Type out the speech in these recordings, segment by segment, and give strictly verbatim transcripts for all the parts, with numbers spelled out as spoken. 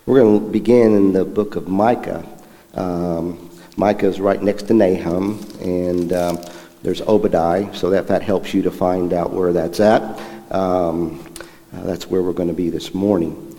We're going to begin in the book of Micah. Um, Micah is right next to Nahum, and um, there's Obadiah, so that, that helps you to find out where that's at. Um, uh, that's where we're going to be this morning.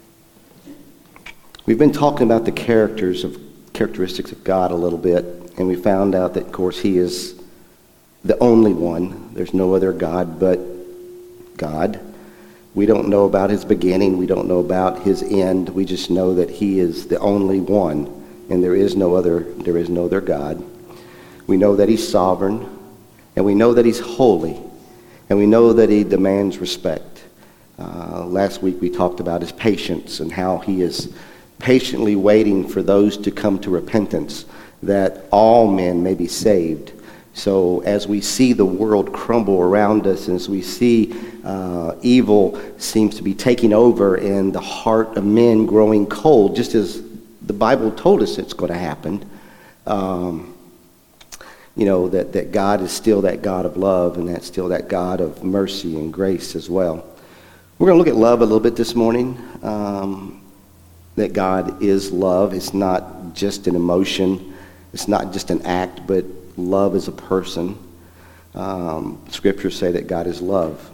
We've been talking about the characters of characteristics of God a little bit, and we found out that, of course, He is the only one. There's no other God but God. We don't know about His beginning. We don't know about His end. We just know that He is the only one, and there is no other. There is no other God. We know that He's sovereign, and we know that He's holy, and we know that He demands respect. Uh, last week we talked about His patience and how He is patiently waiting for those to come to repentance, that all men may be saved. So as we see the world crumble around us, as we see uh, evil seems to be taking over and the heart of men growing cold, just as the Bible told us it's going to happen, um, you know, that, that God is still that God of love, and that's still that God of mercy and grace as well. We're going to look at love a little bit this morning, um, that God is love. It's not just an emotion. It's not just an act, but love is a person. Um, scriptures say that God is love.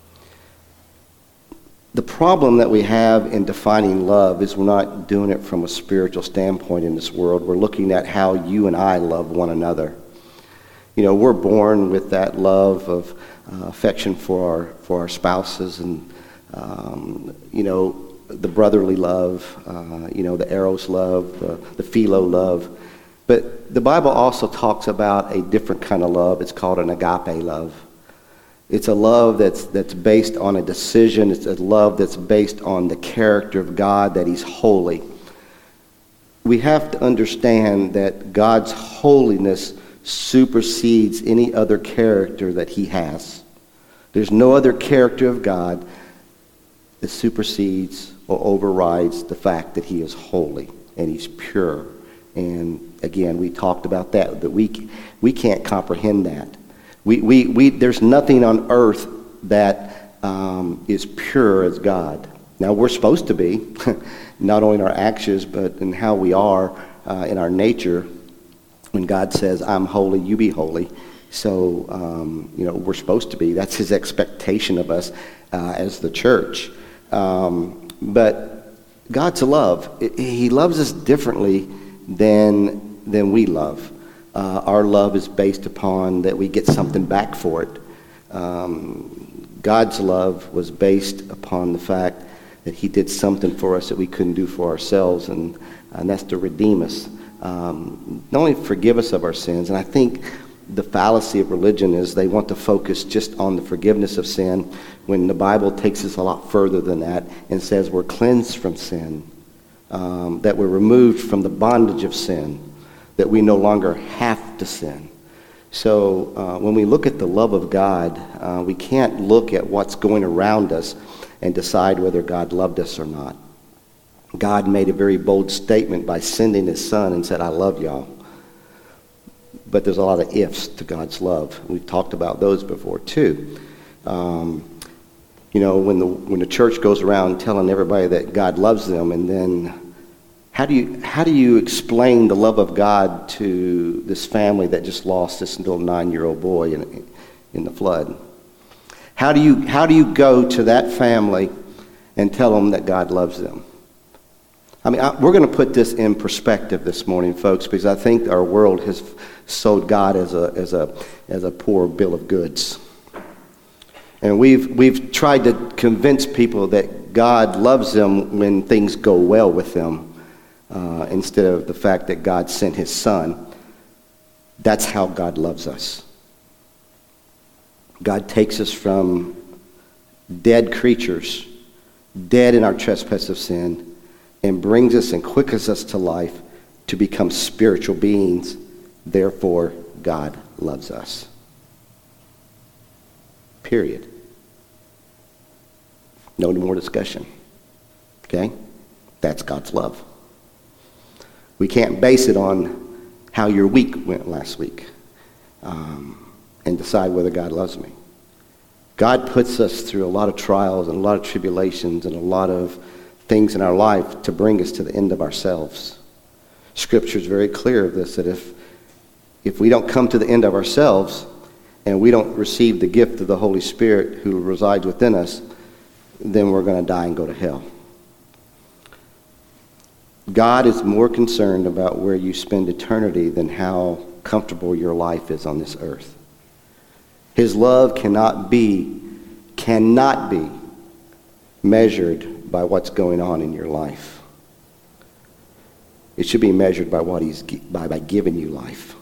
The problem that we have in defining love is we're not doing it from a spiritual standpoint in this world. We're looking at how you and I love one another. You know, we're born with that love of uh, affection for our for our spouses, and um, you know, the brotherly love, uh, you know, the eros love, the, the philo love. But the Bible also talks about a different kind of love. It's called an agape love. It's a love that's that's based on a decision. It's a love that's based on the character of God, that He's holy. We have to understand that God's holiness supersedes any other character that He has. There's no other character of God that supersedes or overrides the fact that He is holy and He's pure. And again, we talked about that, that we we can't comprehend that. We we we there's nothing on earth that um, is pure as God. Now we're supposed to be, not only in our actions, but in how we are uh, in our nature. When God says, "I'm holy, you be holy," so um, you know we're supposed to be. That's His expectation of us uh, as the church. Um, but God's love. He loves us differently than than we love. Uh, our love is based upon that we get something back for it. Um, God's love was based upon the fact that He did something for us that we couldn't do for ourselves, and, and that's to redeem us. Um, not only forgive us of our sins, and I think the fallacy of religion is they want to focus just on the forgiveness of sin, when the Bible takes us a lot further than that and says we're cleansed from sin. Um, that we're removed from the bondage of sin, that we no longer have to sin. So uh, when we look at the love of God, uh, we can't look at what's going around us and decide whether God loved us or not. God made a very bold statement by sending His Son and said, "I love y'all." But there's a lot of ifs to God's love. We've talked about those before too. Um, you know, when the when the church goes around telling everybody that God loves them, and then How do you how do you explain the love of God to this family that just lost this little nine-year-old boy in in the flood? How do you how do you go to that family and tell them that God loves them? I mean, I, we're going to put this in perspective this morning, folks, because I think our world has sold God as a as a as a poor bill of goods, and we've we've tried to convince people that God loves them when things go well with them. Uh, instead of the fact that God sent His Son. That's how God loves us. God takes us from dead creatures, dead in our trespass of sin, and brings us and quickens us to life to become spiritual beings. Therefore, God loves us. Period. No more discussion. Okay? That's God's love. We can't base it on how your week went last week um, and decide whether God loves me. God puts us through a lot of trials and a lot of tribulations and a lot of things in our life to bring us to the end of ourselves. Scripture is very clear of this, that if, if we don't come to the end of ourselves and we don't receive the gift of the Holy Spirit who resides within us, then we're going to die and go to hell. God is more concerned about where you spend eternity than how comfortable your life is on this earth. His love cannot be, cannot be measured by what's going on in your life. It should be measured by what he's by, by giving you life.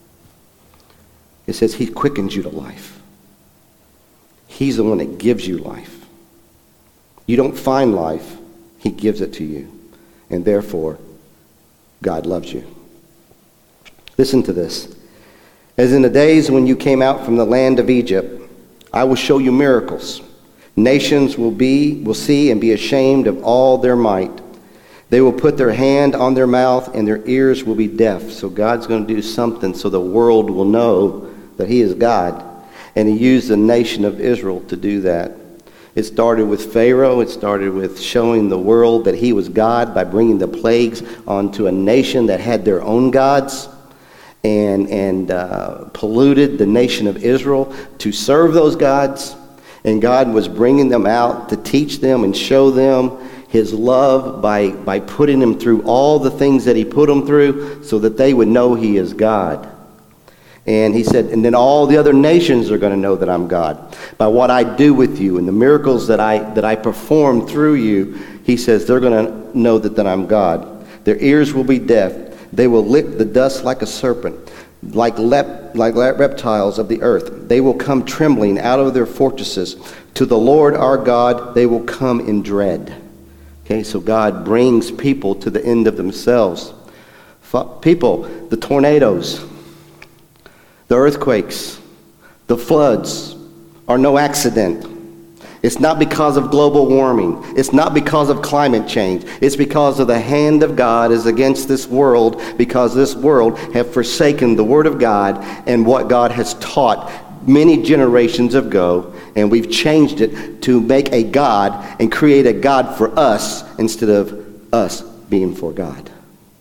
It says he quickens you to life. He's the one that gives you life. You don't find life, he gives it to you. And therefore, God loves you. Listen to this. As in the days when you came out from the land of Egypt, I will show you miracles. Nations will be, will see and be ashamed of all their might. They will put their hand on their mouth and their ears will be deaf. So God's going to do something so the world will know that he is God. And he used the nation of Israel to do that. It started with Pharaoh. It started with showing the world that he was God by bringing the plagues onto a nation that had their own gods and, and uh, polluted the nation of Israel to serve those gods. And God was bringing them out to teach them and show them his love by, by putting them through all the things that he put them through so that they would know he is God. And he said, and then all the other nations are going to know that I'm God. By what I do with you and the miracles that I that I perform through you, he says they're going to know that, that I'm God. Their ears will be deaf. They will lick the dust like a serpent, like, lep, like reptiles of the earth. They will come trembling out of their fortresses. To the Lord our God they will come in dread. Okay, so God brings people to the end of themselves. People, the tornadoes, the earthquakes, the floods are no accident. It's not because of global warming. It's not because of climate change. It's because of the hand of God is against this world, because this world have forsaken the Word of God and what God has taught many generations ago, and we've changed it to make a God and create a God for us instead of us being for God.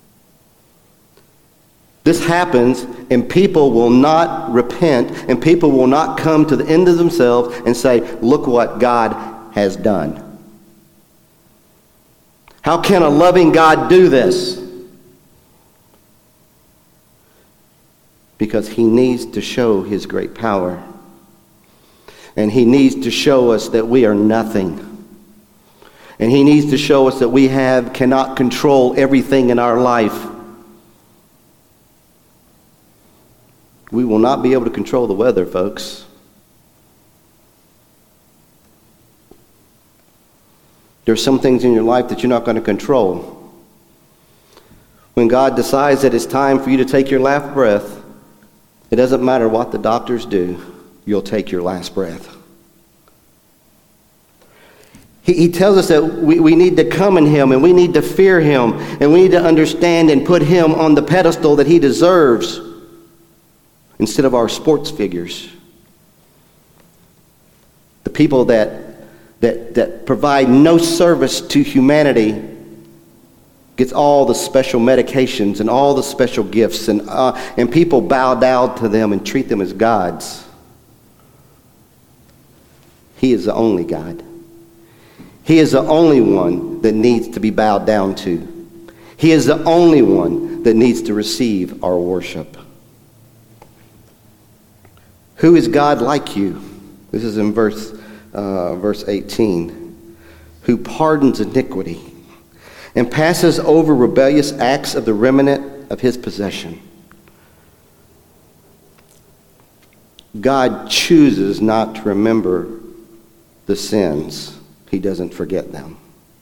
This happens, and people will not repent, and people will not come to the end of themselves and say, look what God has done. How can a loving God do this? Because he needs to show his great power. And he needs to show us that we are nothing. And he needs to show us that we have cannot control everything in our life. We will not be able to control the weather, folks. There's some things in your life that you're not going to control. When God decides that it's time for you to take your last breath, it doesn't matter what the doctors do, you'll take your last breath. He, he tells us that we, we need to come in him, and we need to fear him, and we need to understand and put him on the pedestal that he deserves, instead of our sports figures. The people that, that, that provide no service to humanity gets all the special medications and all the special gifts, and, uh, and people bow down to them and treat them as gods. He is the only God. He is the only one that needs to be bowed down to. He is the only one that needs to receive our worship. Who is God like you? This is in verse, uh, verse eighteen. Who pardons iniquity and passes over rebellious acts of the remnant of his possession. God chooses not to remember the sins. He doesn't forget them.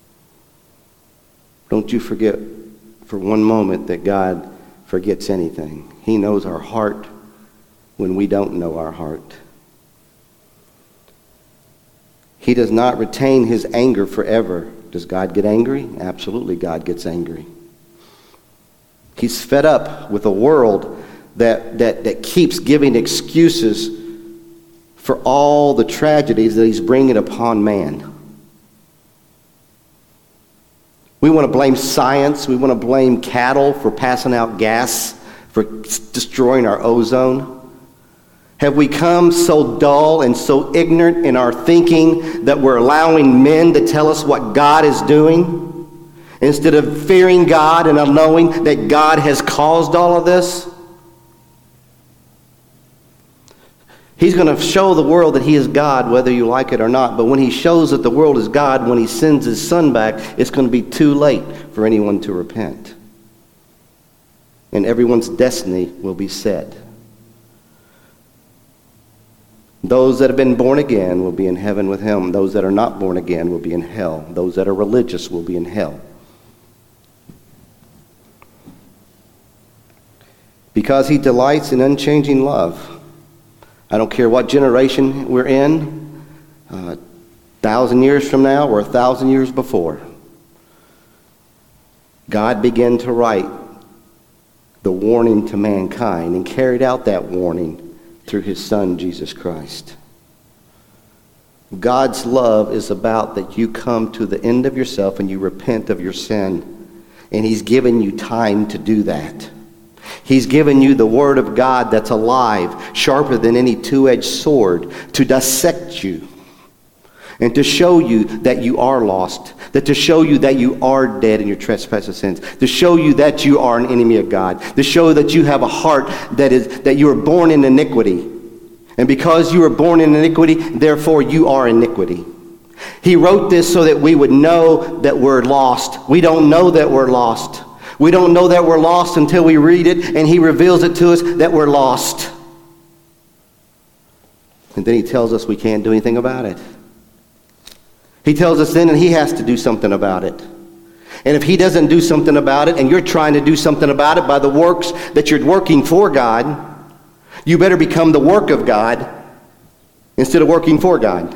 Don't you forget for one moment that God forgets anything. He knows our heart when we don't know our heart. He does not retain his anger forever. Does God get angry? Absolutely, God gets angry. He's fed up with a world that, that, that keeps giving excuses for all the tragedies that he's bringing upon man. We want to blame science. We want to blame cattle for passing out gas, for destroying our ozone. Have we come so dull and so ignorant in our thinking that we're allowing men to tell us what God is doing instead of fearing God and knowing that God has caused all of this? He's going to show the world that he is God, whether you like it or not. But when he shows that the world is God, when he sends his son back, it's going to be too late for anyone to repent. And everyone's destiny will be set. Those that have been born again will be in heaven with him. Those that are not born again will be in hell. Those that are religious will be in hell. Because he delights in unchanging love. I don't care what generation we're in, a thousand years from now or a thousand years before. God began to write the warning to mankind and carried out that warning through his son, Jesus Christ. God's love is about that you come to the end of yourself and you repent of your sin. And he's given you time to do that. He's given you the word of God that's alive, sharper than any two-edged sword, to dissect you and to show you that you are lost, that to show you that you are dead in your trespasses and sins, to show you that you are an enemy of God, to show that you have a heart that is that you are born in iniquity. And because you are born in iniquity, therefore you are iniquity. He wrote this so that we would know that we're lost. We don't know that we're lost. We don't know that we're lost until we read it and he reveals it to us that we're lost. And then he tells us we can't do anything about it. He tells us then and he has to do something about it. And if he doesn't do something about it and you're trying to do something about it by the works that you're working for God, you better become the work of God instead of working for God.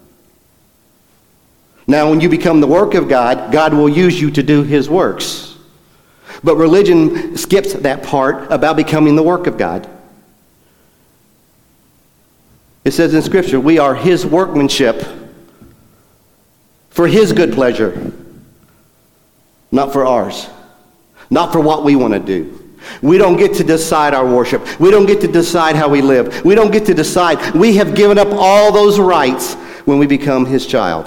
Now, when you become the work of God, God will use you to do his works. But religion skips that part about becoming the work of God. It says in Scripture, we are his workmanship for his good pleasure, not for ours, not for what we want to do. We don't get to decide our worship. We don't get to decide how we live. We don't get to decide. We have given up all those rights when we become his child.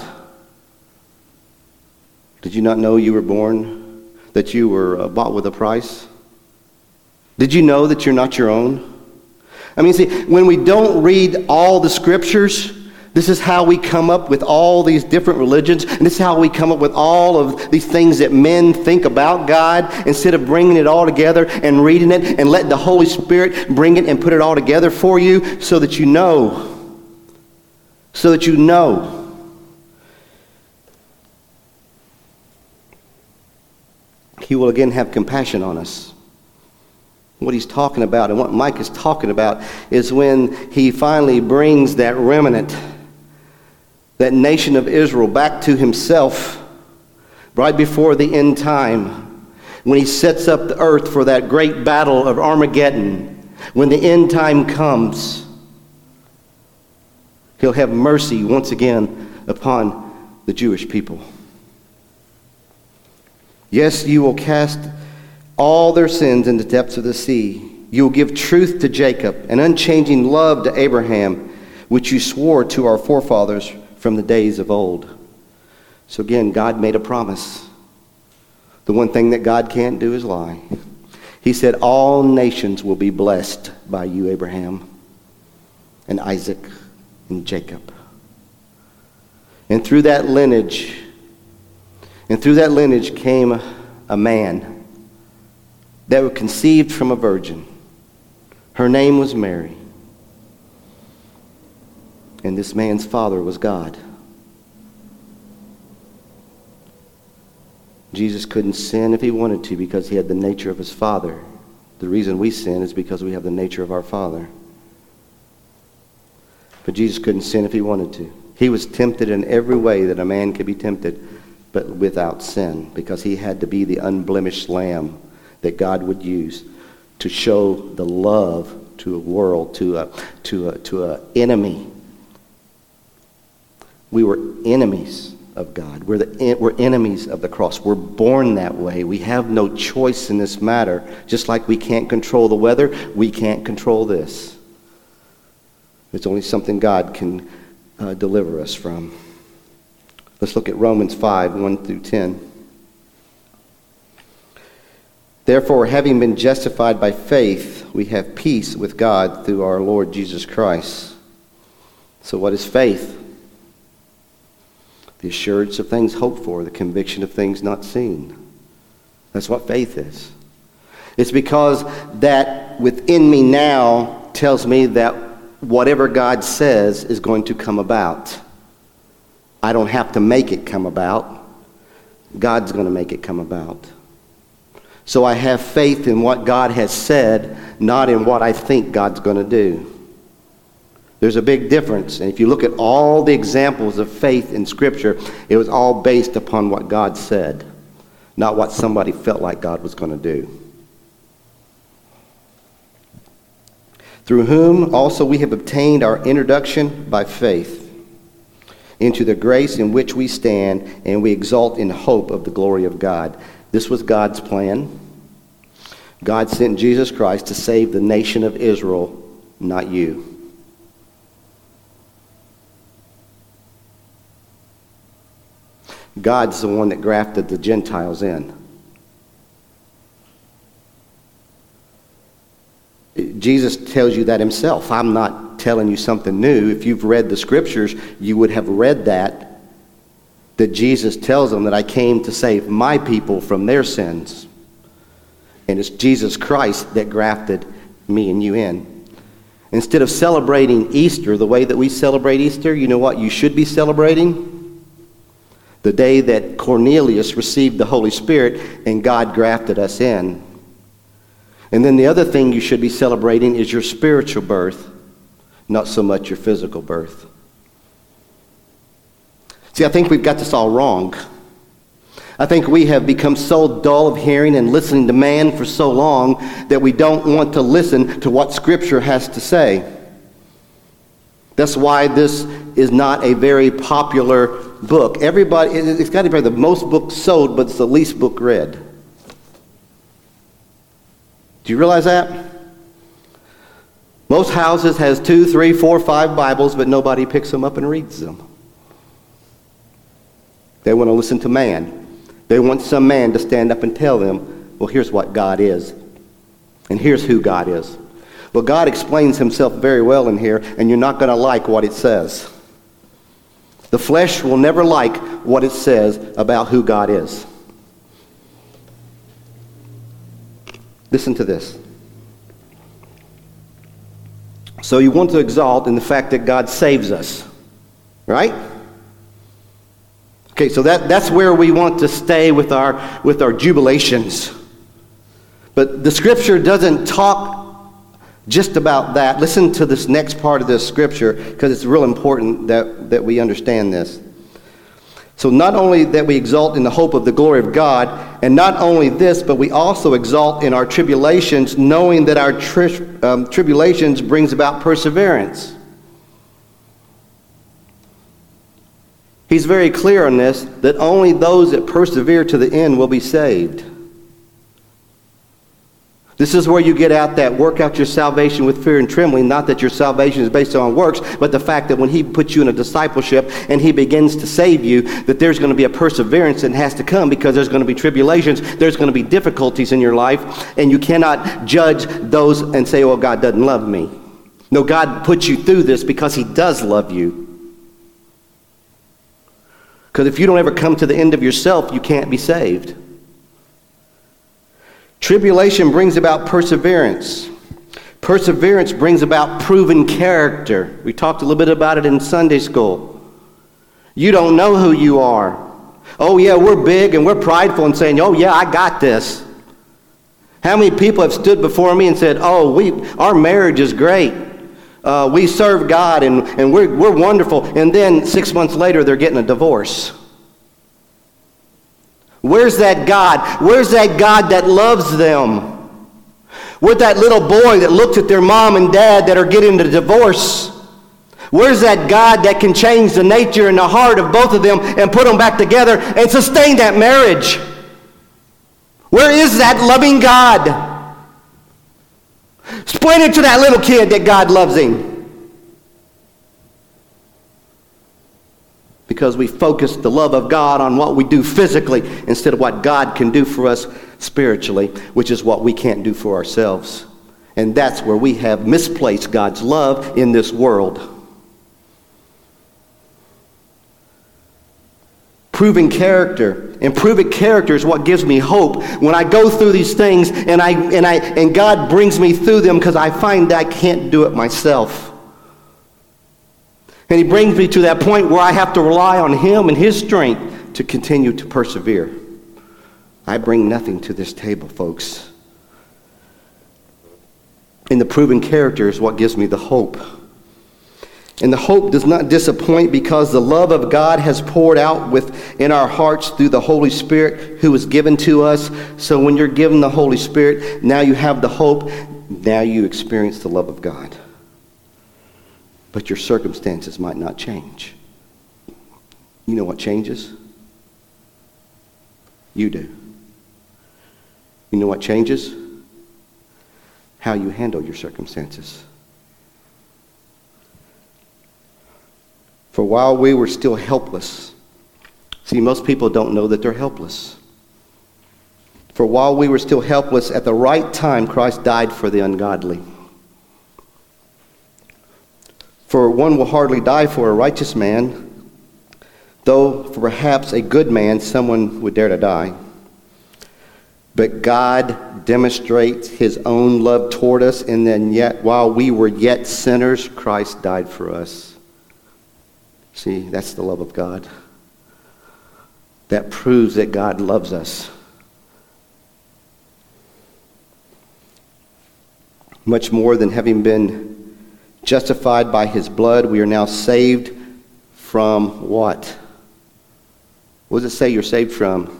Did you not know you were born, that you were uh, bought with a price? Did you know that you're not your own? I mean, see, when we don't read all the scriptures, this is how we come up with all these different religions, and this is how we come up with all of these things that men think about God, instead of bringing it all together and reading it and letting the Holy Spirit bring it and put it all together for you so that you know. So that you know. He will again have compassion on us. What he's talking about and what Mike is talking about is when he finally brings that remnant, that nation of Israel, back to himself right before the end time, when he sets up the earth for that great battle of Armageddon. When the end time comes, he'll have mercy once again upon the Jewish people. Yes, you will cast all their sins in the depths of the sea. You will give truth to Jacob and unchanging love to Abraham, which you swore to our forefathers from the days of old. So again, God made a promise. The one thing that God can't do is lie. He said, all nations will be blessed by you, Abraham, and Isaac, and Jacob. And through that lineage, and through that lineage came a man that was conceived from a virgin. Her name was Mary. And this man's father was God. Jesus couldn't sin if he wanted to because he had the nature of his father. The reason we sin is because we have the nature of our father. But Jesus couldn't sin if he wanted to. He was tempted in every way that a man could be tempted, but without sin, because he had to be the unblemished lamb that God would use to show the love to a world, to a to a to a enemy. We were enemies of God. We're, the, we're enemies of the cross. We're born that way. We have no choice in this matter. Just like we can't control the weather, we can't control this. It's only something God can uh, deliver us from. Let's look at Romans five, one through ten. Therefore, having been justified by faith, we have peace with God through our Lord Jesus Christ. So what is faith? The assurance of things hoped for, the conviction of things not seen. That's what faith is. It's because that within me now tells me that whatever God says is going to come about. I don't have to make it come about. God's going to make it come about. So I have faith in what God has said, not in what I think God's going to do. There's a big difference. And if you look at all the examples of faith in Scripture, it was all based upon what God said, not what somebody felt like God was going to do. Through whom also we have obtained our introduction by faith into the grace in which we stand, and we exult in hope of the glory of God. This was God's plan. God sent Jesus Christ to save the nation of Israel, not you. God's the one that grafted the Gentiles in. Jesus tells you that himself. I'm not telling you something new. If you've read the Scriptures, you would have read that. That Jesus tells them that I came to save my people from their sins. And it's Jesus Christ that grafted me and you in. Instead of celebrating Easter the way that we celebrate Easter, you know what you should be celebrating? The day that Cornelius received the Holy Spirit and God grafted us in. And then the other thing you should be celebrating is your spiritual birth, not so much your physical birth. See, I think we've got this all wrong. I think we have become so dull of hearing and listening to man for so long that we don't want to listen to what Scripture has to say. That's why this is not a very popular book. Everybody, it's got to be the most books sold, but it's the least book read. Do you realize that? Most houses has two, three, four, five Bibles, but nobody picks them up and reads them. They want to listen to man. They want some man to stand up and tell them, well, here's what God is. And here's who God is. Well, God explains himself very well in here, and you're not going to like what it says. The flesh will never like what it says about who God is. Listen to this. So you want to exalt in the fact that God saves us, right? Okay, so that, that's where we want to stay with our, with our jubilations. But the Scripture doesn't talk just about that. Listen to this next part of this Scripture, because it's real important that, that we understand this. So not only that we exalt in the hope of the glory of God, and not only this, but we also exalt in our tribulations, knowing that our tri- um, tribulations brings about perseverance. He's very clear on this, that only those that persevere to the end will be saved. This is where you get out that work out your salvation with fear and trembling, not that your salvation is based on works, but the fact that when he puts you in a discipleship and he begins to save you, that there's going to be a perseverance that has to come, because there's going to be tribulations, there's going to be difficulties in your life, and you cannot judge those and say, oh, God doesn't love me. No, God puts you through this because he does love you. Because if you don't ever come to the end of yourself, you can't be saved. Tribulation brings about perseverance. Perseverance brings about proven character. We talked a little bit about it in Sunday school. You don't know who you are. Oh yeah, we're big and we're prideful and saying, oh yeah, I got this. How many people have stood before me and said, oh, we, our marriage is great. Uh, we serve God and, and we're, we're wonderful. And then six months later, they're getting a divorce. Where's that God? Where's that God that loves them? Where's that little boy that looks at their mom and dad that are getting a divorce? Where's that God that can change the nature and the heart of both of them and put them back together and sustain that marriage? Where is that loving God? Explain it to that little kid that God loves him. Because we focus the love of God on what we do physically instead of what God can do for us spiritually, which is what we can't do for ourselves. And that's where we have misplaced God's love in this world. Proving character. And proving character is what gives me hope when I go through these things and I and I and God brings me through them, because I find that I can't do it myself. And he brings me to that point where I have to rely on him and his strength to continue to persevere. I bring nothing to this table, folks. And the proven character is what gives me the hope. And the hope does not disappoint, because the love of God has poured out within our hearts through the Holy Spirit who was given to us. So when you're given the Holy Spirit, now you have the hope. Now you experience the love of God. But your circumstances might not change. You know what changes? You do. You know what changes? How you handle your circumstances. For while we were still helpless, see, most people don't know that they're helpless. For while we were still helpless, at the right time, Christ died for the ungodly. For one will hardly die for a righteous man, though for perhaps a good man someone would dare to die. But God demonstrates his own love toward us, and then yet, while we were yet sinners, Christ died for us. See, that's the love of God. That proves that God loves us. Much more than having been justified by his blood, we are now saved from what? What does it say you're saved from?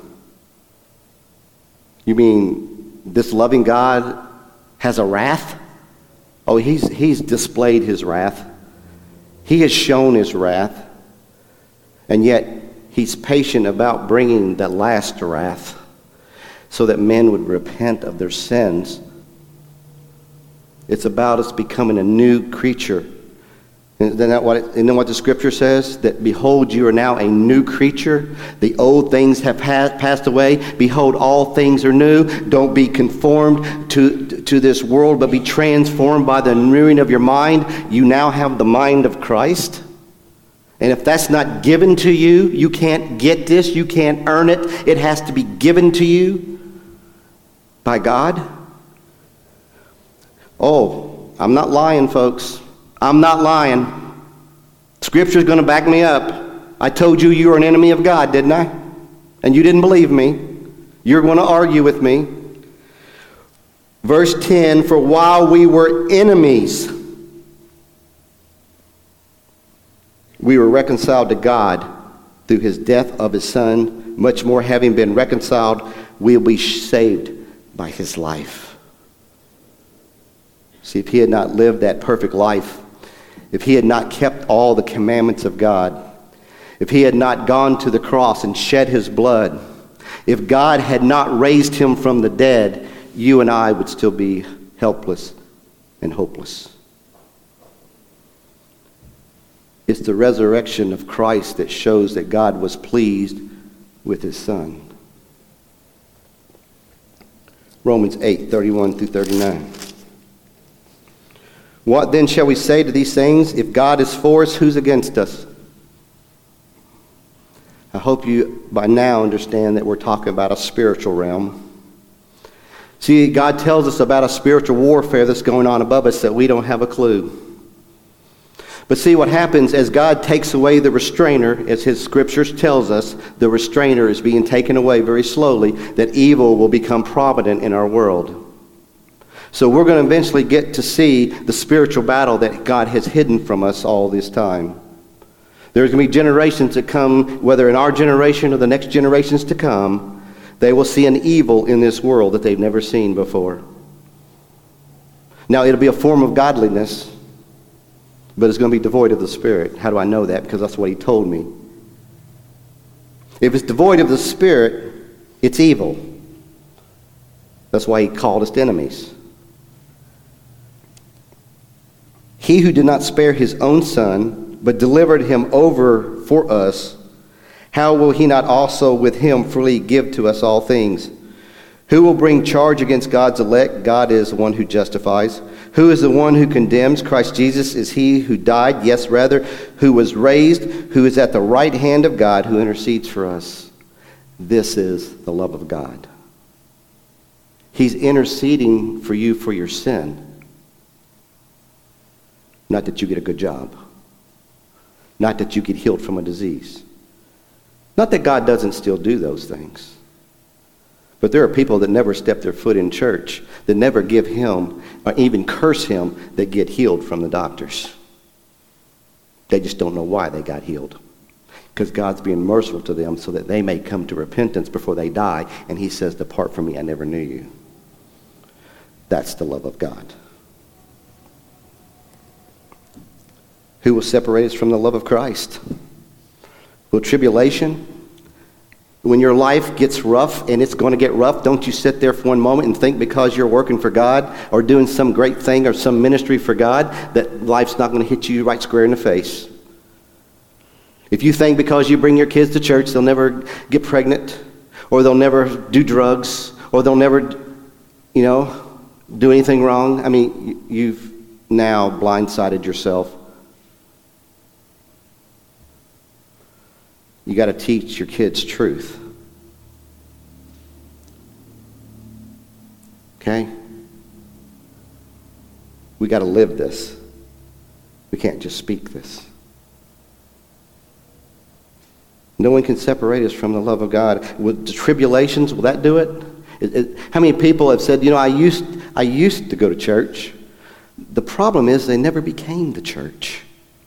You mean this loving God has a wrath? Oh, he's, he's displayed his wrath. He has shown his wrath. And yet, he's patient about bringing the last wrath so that men would repent of their sins. It's about us becoming a new creature. Isn't that what, isn't that what the scripture says? That behold, you are now a new creature. The old things have passed away. Behold, all things are new. Don't be conformed to, to this world, but be transformed by the renewing of your mind. You now have the mind of Christ. And if that's not given to you, you can't get this. You can't earn it. It has to be given to you by God. Oh, I'm not lying, folks. I'm not lying. Scripture's going to back me up. I told you you were an enemy of God, didn't I? And you didn't believe me. You're going to argue with me. Verse ten, for while we were enemies, we were reconciled to God through his death of his Son. Much more, having been reconciled, we'll be saved by his life. See, if he had not lived that perfect life, if he had not kept all the commandments of God, if he had not gone to the cross and shed his blood, if God had not raised him from the dead, you and I would still be helpless and hopeless. It's the resurrection of Christ that shows that God was pleased with his Son. Romans eight, thirty-one through thirty-nine. What then shall we say to these things? If God is for us, who's against us? I hope you by now understand that we're talking about a spiritual realm. See, God tells us about a spiritual warfare that's going on above us that we don't have a clue. But see, what happens as God takes away the restrainer, as his scriptures tells us, the restrainer is being taken away very slowly, that evil will become prominent in our world. So we're going to eventually get to see the spiritual battle that God has hidden from us all this time. There's going to be generations that come, whether in our generation or the next generations to come, they will see an evil in this world that they've never seen before. Now, it'll be a form of godliness. but it's going to be devoid of the Spirit. How do I know that? Because that's what he told me. If it's devoid of the Spirit, it's evil. That's why he called us enemies. He who did not spare his own Son, but delivered him over for us, how will he not also with him freely give to us all things? Who will bring charge against God's elect? God is the one who justifies. Who is the one who condemns? Christ Jesus is he who died, yes, rather, who was raised, who is at the right hand of God, who intercedes for us. This is the love of God. He's interceding for you for your sin. Not that you get a good job. Not that you get healed from a disease. Not that God doesn't still do those things. But there are people that never step their foot in church, that never give him or even curse him, that get healed from the doctors. They just don't know why they got healed. Because God's being merciful to them so that they may come to repentance before they die. And he says, depart from me, I never knew you. That's the love of God. Who will separate us from the love of Christ? Will tribulation? When your life gets rough, and it's going to get rough, don't you sit there for one moment and think because you're working for God or doing some great thing or some ministry for God that life's not going to hit you right square in the face. If you think because you bring your kids to church they'll never get pregnant, or they'll never do drugs, or they'll never, you know, do anything wrong, I mean, you've now blindsided yourself. You got to teach your kids truth. Okay? We got to live this. We can't just speak this. No one can separate us from the love of God. With the tribulations, will that do it? It, it? How many people have said, you know, I used, I used to go to church. The problem is they never became the church.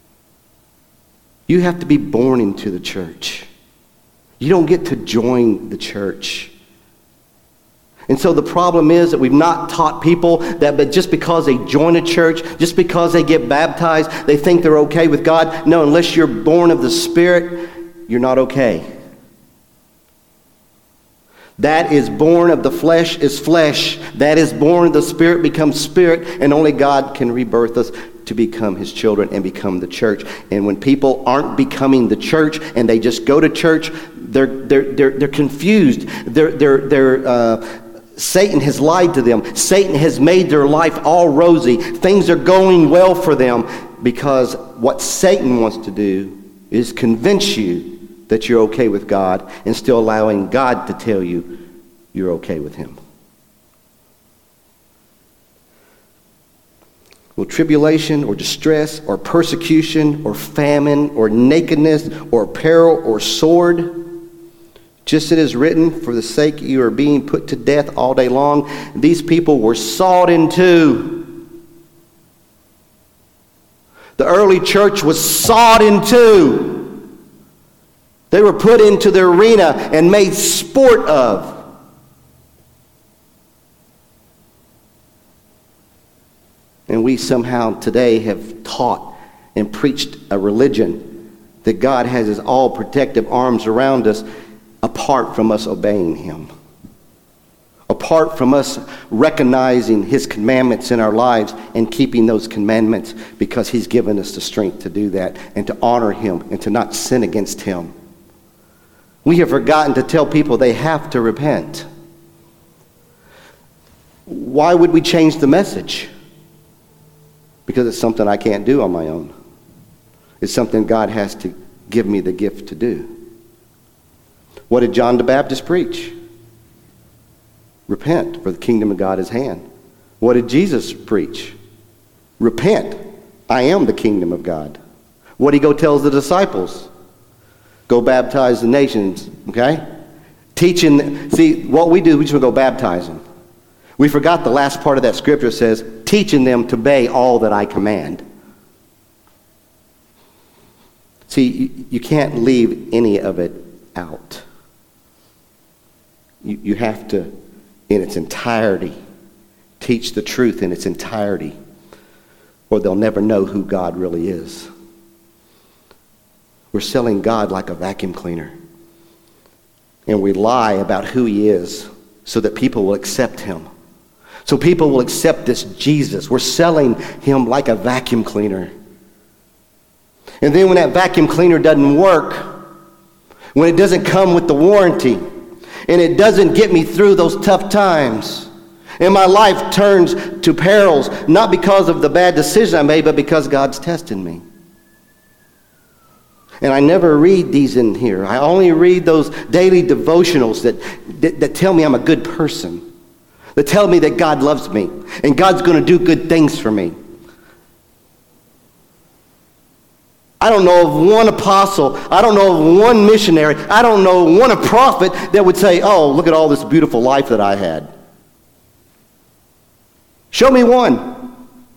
You have to be born into the church. You don't get to join the church. And so the problem is that we've not taught people that but just because they join a church, just because they get baptized, they think they're okay with God. No, unless you're born of the Spirit, you're not okay. That is born of the flesh is flesh. That is born of the Spirit becomes spirit. And only God can rebirth us to become his children and become the church. And when people aren't becoming the church and they just go to church, they're they're they're, they're confused. They're they're they're uh, Satan has lied to them. Satan has made their life all rosy. Things are going well for them because what Satan wants to do is convince you that you're okay with God and still allowing God to tell you you're okay with him. Will tribulation or distress or persecution or famine or nakedness or peril or sword, just as it is written, for the sake you are being put to death all day long. These people were sawed in two. The early church was sawed in two. They were put into the arena and made sport of. And we somehow today have taught and preached a religion that God has his all-protective arms around us apart from us obeying him. Apart from us recognizing his commandments in our lives and keeping those commandments because he's given us the strength to do that and to honor him and to not sin against him. We have forgotten to tell people they have to repent. Why would we change the message? Because it's something I can't do on my own. It's something God has to give me the gift to do. What did John the Baptist preach? Repent, for the kingdom of God is at hand. What did Jesus preach? Repent, I am the kingdom of God. What did he go tell the disciples? Go baptize the nations, okay? Teaching, see, what we do, we just go baptize them. We forgot the last part of that scripture says, teaching them to obey all that I command. See, you, you can't leave any of it out. You, you have to, in its entirety, teach the truth in its entirety. or they'll never know who God really is. We're selling God like a vacuum cleaner. And we lie about who he is so that people will accept him. So people will accept this Jesus. We're selling him like a vacuum cleaner. And then when that vacuum cleaner doesn't work, when it doesn't come with the warranty, and it doesn't get me through those tough times, and my life turns to perils, not because of the bad decision I made, but because God's testing me. And I never read these in here. I only read those daily devotionals that, that, that tell me I'm a good person, that tell me that God loves me, and God's going to do good things for me. I don't know of one apostle, I don't know of one missionary, I don't know one prophet that would say, oh, look at all this beautiful life that I had. Show me one.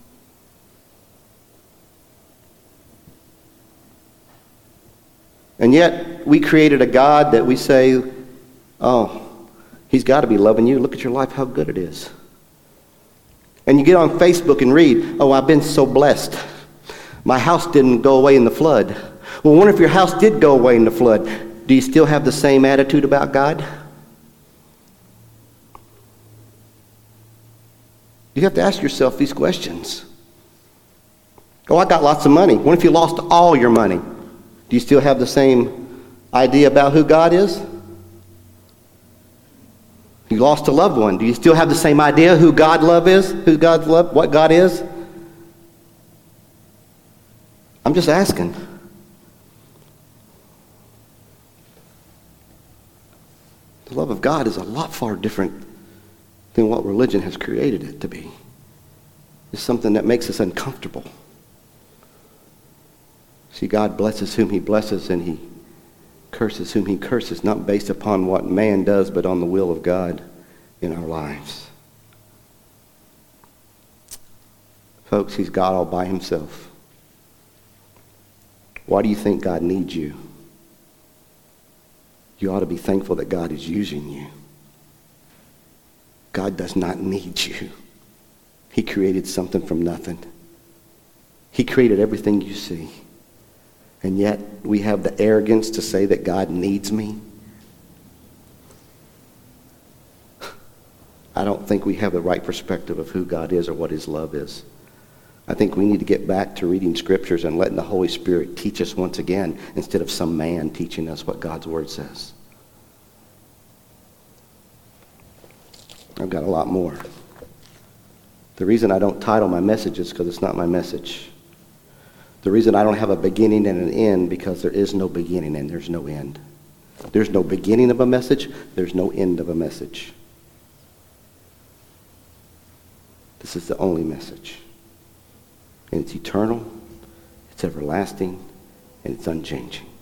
And yet, we created a God that we say, oh, he's got to be loving you. Look at your life, how good it is. And you get on Facebook and read, oh, I've been so blessed. My house didn't go away in the flood. Well, I wonder if your house did go away in the flood. Do you still have the same attitude about God? You have to ask yourself these questions. Oh, I got lots of money. What if you lost all your money? Do you still have the same idea about who God is? You lost a loved one. Do you still have the same idea who God love is? Who God's love, what God is? I'm just asking. The love of God is a lot far different than what religion has created it to be. It's something that makes us uncomfortable. See, God blesses whom he blesses, and he curses whom he curses, not based upon what man does, but on the will of God in our lives. Folks, he's God all by himself. Why do you think God needs you? You ought to be thankful that God is using you. God does not need you. He created something from nothing. He created everything you see. And yet we have the arrogance to say that God needs me. I don't think we have the right perspective of who God is or what his love is. I think we need to get back to reading scriptures and letting the Holy Spirit teach us once again instead of some man teaching us what God's word says. I've got a lot more. The reason I don't title my message is because it's not my message. The reason I don't have a beginning and an end because there is no beginning and there's no end. There's no beginning of a message. There's no end of a message. This is the only message. And it's eternal, it's everlasting, and it's unchanging.